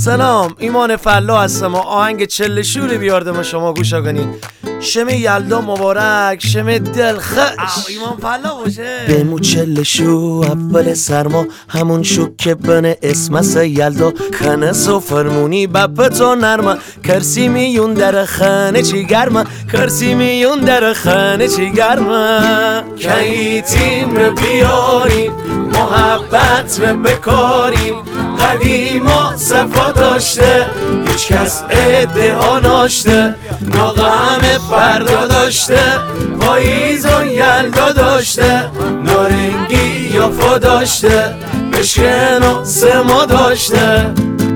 سلام، ایمان فلا هستم و آهنگ چله شوری بیاردم شما گوش کنین. شمه یلدا مبارک، شمه دلخش ایمان فلا باشه. بمو چله شو اول سرما، همون شو که بنه اسمس یلدا. کنس و فرمونی بپتا نرمه، کرسی میون در خانه چی گرمه، کرسی میون در خانه چی گرمه. کهیتیم رو بیاریم، محبت رو بکاریم. قدیما صفا داشته، هیچ کس ادعا ناشته. ناغم فردا داشته، پاییز و یلدا داشته. نارنگی یافا داشته، بشکن و سما داشته.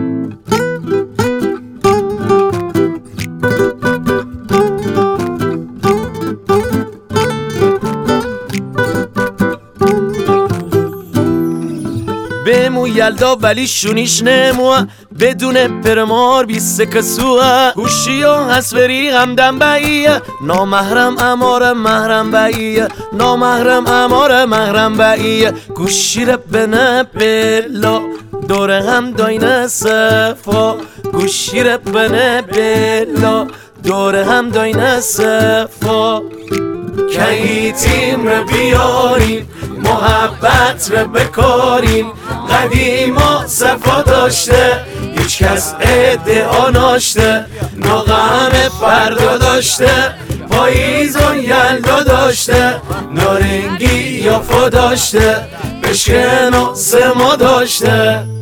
بمو یلدا ولی شونیش نموه، بدون پرمار بیست کسوه. گوشی و هسوری همدم باییه، نامحرم امار محرم باییه، نامحرم امار محرم باییه. گوشی رو بنه بلا، دوره هم داینه صفا. گوشی رو بنه بلا، دوره هم داینه صفا. کهیتیم رو بیاریم، محبت رو بکاریم. قدیما صفا داشته، هیچ کس ادعا ناشته. ناغم فردا داشته، پاییز و یلدا داشته. نارنگی یافا داشته، بشکن و سما داشته.